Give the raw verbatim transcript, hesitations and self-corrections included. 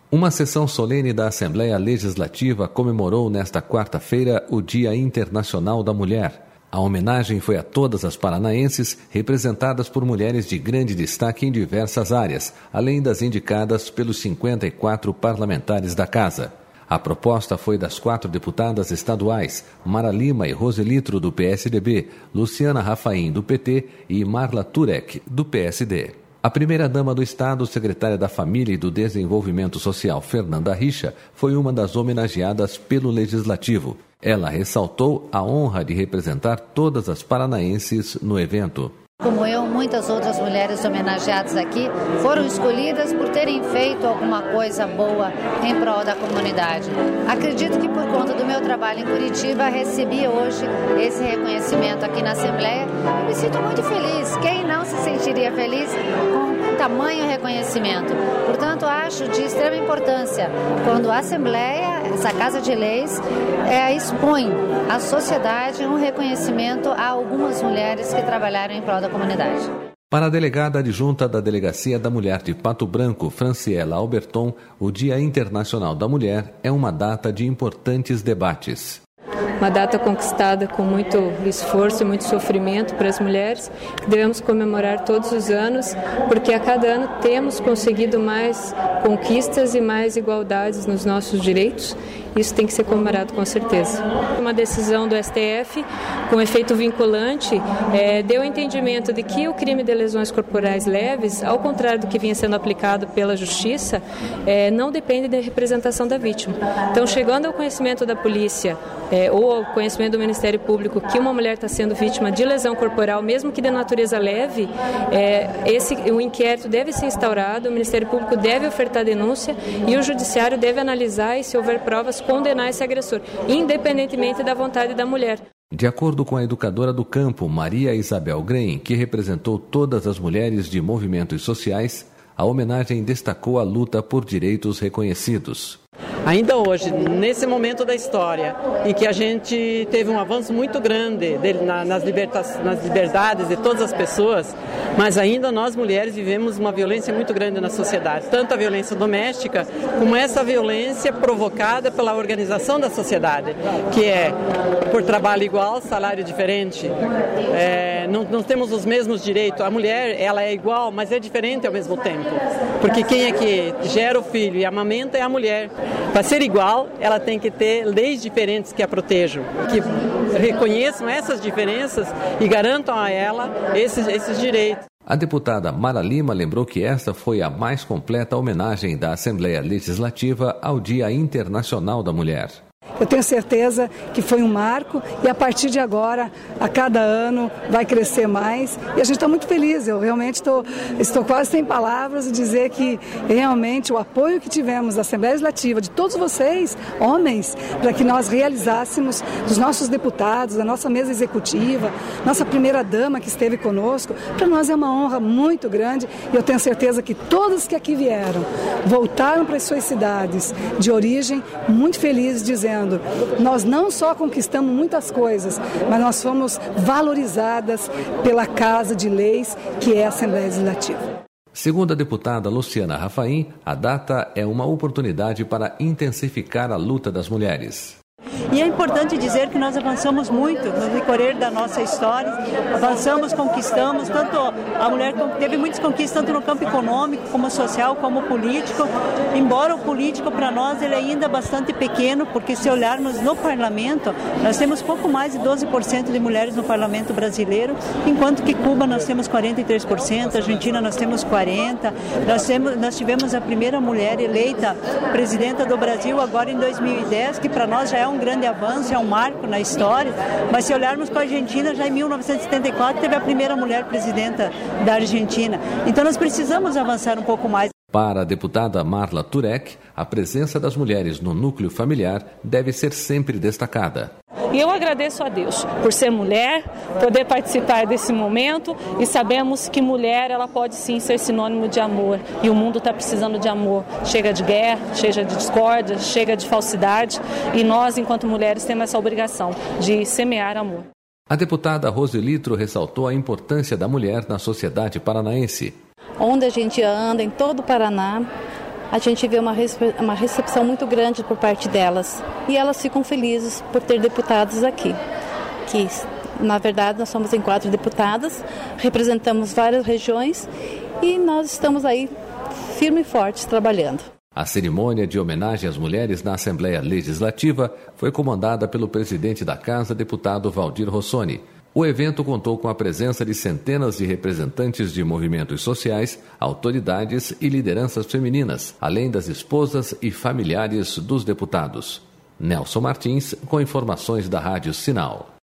Uma sessão solene da Assembleia Legislativa comemorou nesta quarta-feira o Dia Internacional da Mulher. A homenagem foi a todas as paranaenses representadas por mulheres de grande destaque em diversas áreas, além das indicadas pelos cinquenta e quatro parlamentares da Casa. A proposta foi das quatro deputadas estaduais, Mara Lima e Roselitro, do P S D B, Luciana Rafaim, do P T e Marla Turek, do P S D. A primeira-dama do Estado, secretária da Família e do Desenvolvimento Social, Fernanda Richa, foi uma das homenageadas pelo Legislativo. Ela ressaltou a honra de representar todas as paranaenses no evento. Como eu, muitas outras mulheres homenageadas aqui foram escolhidas por terem feito alguma coisa boa em prol da comunidade. Acredito que por conta do meu trabalho em Curitiba, recebi hoje esse reconhecimento aqui na Assembleia e me sinto muito feliz. Quem não se sentiria feliz com tamanho reconhecimento? Portanto, acho de extrema importância quando a Assembleia, essa Casa de Leis, é, expõe à sociedade um reconhecimento a algumas mulheres que trabalharam em prol da comunidade. Para a delegada adjunta da Delegacia da Mulher de Pato Branco, Franciela Alberton, o Dia Internacional da Mulher é uma data de importantes debates. Uma data conquistada com muito esforço e muito sofrimento para as mulheres, que devemos comemorar todos os anos, porque a cada ano temos conseguido mais conquistas e mais igualdades nos nossos direitos. Isso tem que ser comemorado com certeza. Uma decisão do S T F, com efeito vinculante, é, deu o entendimento de que o crime de lesões corporais leves, ao contrário do que vinha sendo aplicado pela Justiça, é, não depende da representação da vítima. Então, chegando ao conhecimento da polícia é, ou ao conhecimento do Ministério Público que uma mulher está sendo vítima de lesão corporal, mesmo que de natureza leve, é, esse, o inquérito deve ser instaurado, o Ministério Público deve ofertar denúncia e o Judiciário deve analisar e, se houver provas, condenar esse agressor, independentemente da vontade da mulher. De acordo com a educadora do campo, Maria Isabel Grein, que representou todas as mulheres de movimentos sociais, a homenagem destacou a luta por direitos reconhecidos. Ainda hoje, nesse momento da história, em que a gente teve um avanço muito grande de, na, nas, libertas, nas liberdades de todas as pessoas, mas ainda nós mulheres vivemos uma violência muito grande na sociedade, tanto a violência doméstica, como essa violência provocada pela organização da sociedade, que é por trabalho igual, salário diferente, é, não, não temos os mesmos direitos. A mulher, ela é igual, mas é diferente ao mesmo tempo, porque quem é que gera o filho e amamenta é a mulher. Para ser igual, ela tem que ter leis diferentes que a protejam, que reconheçam essas diferenças e garantam a ela esses, esses direitos. A deputada Mara Lima lembrou que esta foi a mais completa homenagem da Assembleia Legislativa ao Dia Internacional da Mulher. Eu tenho certeza que foi um marco e a partir de agora, a cada ano, vai crescer mais. E a gente está muito feliz, eu realmente estou, estou quase sem palavras de dizer que realmente o apoio que tivemos da Assembleia Legislativa, de todos vocês, homens, para que nós realizássemos, dos nossos deputados, da nossa mesa executiva, nossa primeira-dama que esteve conosco, para nós é uma honra muito grande e eu tenho certeza que todos que aqui vieram, voltaram para as suas cidades de origem, muito felizes, dizendo: nós não só conquistamos muitas coisas, mas nós fomos valorizadas pela Casa de Leis, que é a Assembleia Legislativa. Segundo a deputada Luciana Rafaim, a data é uma oportunidade para intensificar a luta das mulheres. E é importante dizer que nós avançamos muito no decorrer da nossa história, avançamos, conquistamos, tanto a mulher teve muitas conquistas, tanto no campo econômico, como social, como político, embora o político para nós ele é ainda bastante pequeno, porque se olharmos no parlamento, nós temos pouco mais de doze por cento de mulheres no parlamento brasileiro, enquanto que Cuba nós temos quarenta e três por cento, Argentina nós temos quarenta por cento, nós, temos, nós tivemos a primeira mulher eleita presidenta do Brasil agora em dois mil e dez, que para nós já é um grande avanço, é um marco na história, mas se olharmos para a Argentina, já em mil novecentos e setenta e quatro teve a primeira mulher presidenta da Argentina. Então nós precisamos avançar um pouco mais. Para a deputada Marla Turek, a presença das mulheres no núcleo familiar deve ser sempre destacada. E eu agradeço a Deus por ser mulher, poder participar desse momento e sabemos que mulher ela pode sim ser sinônimo de amor e o mundo está precisando de amor. Chega de guerra, chega de discórdia, chega de falsidade e nós, enquanto mulheres, temos essa obrigação de semear amor. A deputada Roselitro ressaltou a importância da mulher na sociedade paranaense. Onde a gente anda, em todo o Paraná, a gente vê uma, uma recepção muito grande por parte delas. E elas ficam felizes por ter deputados aqui, que na verdade nós somos em quatro deputadas, representamos várias regiões e nós estamos aí firme e fortes trabalhando. A cerimônia de homenagem às mulheres na Assembleia Legislativa foi comandada pelo presidente da Casa, deputado Valdir Rossoni. O evento contou com a presença de centenas de representantes de movimentos sociais, autoridades e lideranças femininas, além das esposas e familiares dos deputados. Nelson Martins, com informações da Rádio Sinal.